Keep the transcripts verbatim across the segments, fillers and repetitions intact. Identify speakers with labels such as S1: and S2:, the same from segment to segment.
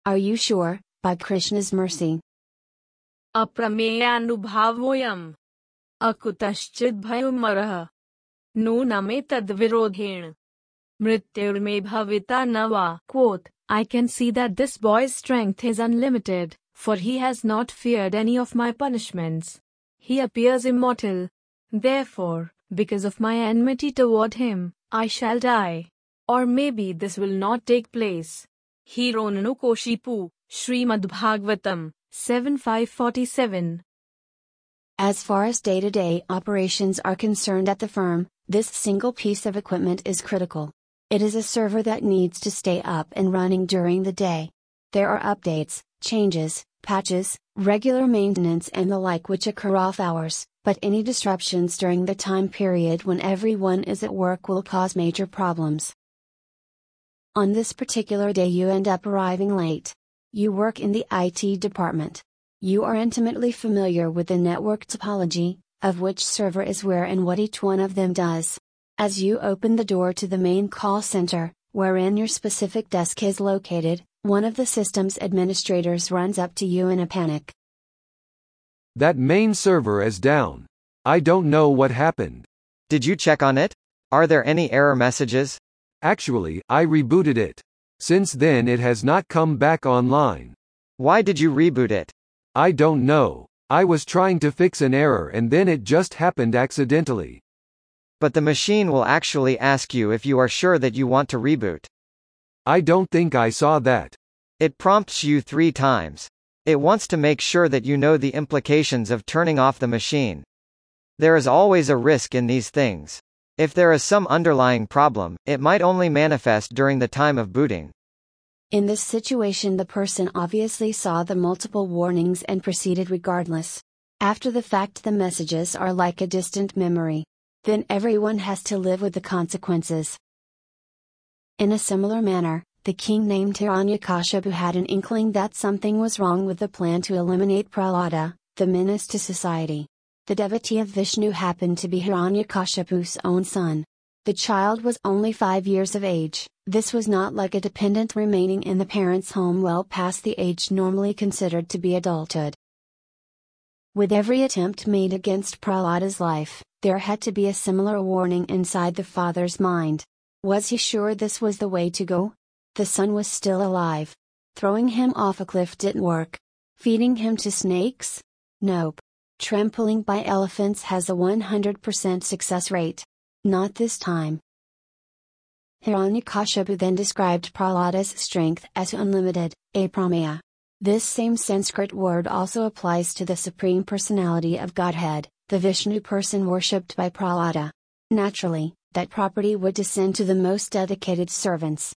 S1: Are you sure, by Krishna's mercy?
S2: अप्रमेयानुभावोऽयम् अकुतश्चिद्भयोमरः नूनमे तद्विरोधेण मृत्युर्मे भविता न वा.
S1: Quote, I can see that this boy's strength is unlimited, for he has not feared any of my punishments. He appears immortal. Therefore, because of my enmity toward him, I shall die. Or maybe this will not take place.
S2: Hiranyakashipu, Srimad Bhagavatam,
S1: seven five forty-seven. As far as day-to-day operations are concerned at the firm, this single piece of equipment is critical. It is a server that needs to stay up and running during the day. There are updates, changes, patches, regular maintenance and the like which occur off hours, but any disruptions during the time period when everyone is at work will cause major problems. On this particular day you end up arriving late. You work in the I T department. You are intimately familiar with the network topology, of which server is where and what each one of them does. As you open the door to the main call center, wherein your specific desk is located, one of the system's administrators runs up to you in a panic.
S3: That main server is down. I don't know what happened.
S4: Did you check on it? Are there any error messages?
S3: Actually, I rebooted it. Since then it has not come back online.
S4: Why did you reboot it?
S3: I don't know. I was trying to fix an error and then it just happened accidentally.
S4: But the machine will actually ask you if you are sure that you want to reboot.
S3: I don't think I saw that.
S4: It prompts you three times. It wants to make sure that you know the implications of turning off the machine. There is always a risk in these things. If there is some underlying problem, it might only manifest during the time of booting.
S1: In this situation the person obviously saw the multiple warnings and proceeded regardless. After the fact the messages are like a distant memory. Then everyone has to live with the consequences. In a similar manner, the king named Hiranyakashipu had an inkling that something was wrong with the plan to eliminate Prahlada, the menace to society. The devotee of Vishnu happened to be Hiranyakashipu's own son. The child was only five years of age. This was not like a dependent remaining in the parents' home well past the age normally considered to be adulthood. With every attempt made against Prahlada's life, there had to be a similar warning inside the father's mind. Was he sure this was the way to go? The son was still alive. Throwing him off a cliff didn't work. Feeding him to snakes? Nope. Trampling by elephants has a one hundred percent success rate. Not this time. Hiranyakashipu then described Prahlada's strength as unlimited, aprameya. This same Sanskrit word also applies to the Supreme Personality of Godhead, the Vishnu person worshipped by Prahlada. Naturally, that property would descend to the most dedicated servants.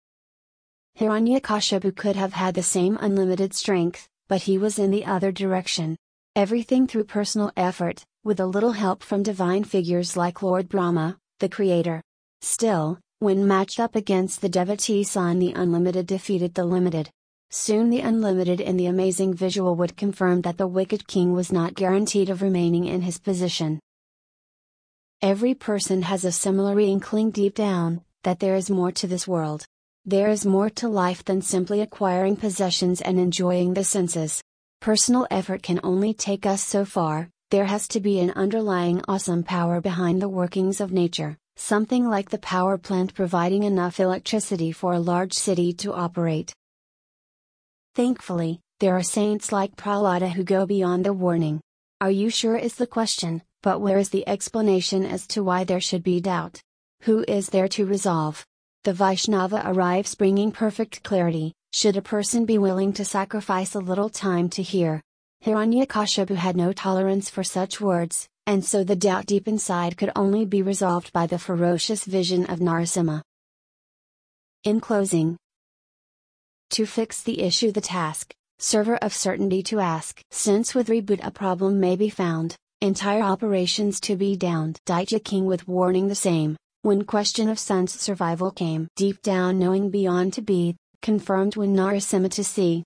S1: Hiranyakashipu could have had the same unlimited strength, but he was in the other direction. Everything through personal effort, with a little help from divine figures like Lord Brahma, the creator. Still, when matched up against the devotee son the unlimited defeated the limited. Soon the unlimited in the amazing visual would confirm that the wicked king was not guaranteed of remaining in his position. Every person has a similar inkling deep down, that there is more to this world. There is more to life than simply acquiring possessions and enjoying the senses. Personal effort can only take us so far. There has to be an underlying awesome power behind the workings of nature, something like the power plant providing enough electricity for a large city to operate. Thankfully, there are saints like Prahlada who go beyond the warning. Are you sure is the question, but where is the explanation as to why there should be doubt? Who is there to resolve? The Vaishnava arrives bringing perfect clarity. Should a person be willing to sacrifice a little time to hear? Hiranyakashipu had no tolerance for such words, and so the doubt deep inside could only be resolved by the ferocious vision of Narasimha. In closing, to fix the issue the task, server of certainty to ask. Since with reboot a problem may be found, entire operations to be downed. Daitya king with warning the same, when question of son's survival came. Deep down knowing beyond to be, confirmed when Narasimha to see,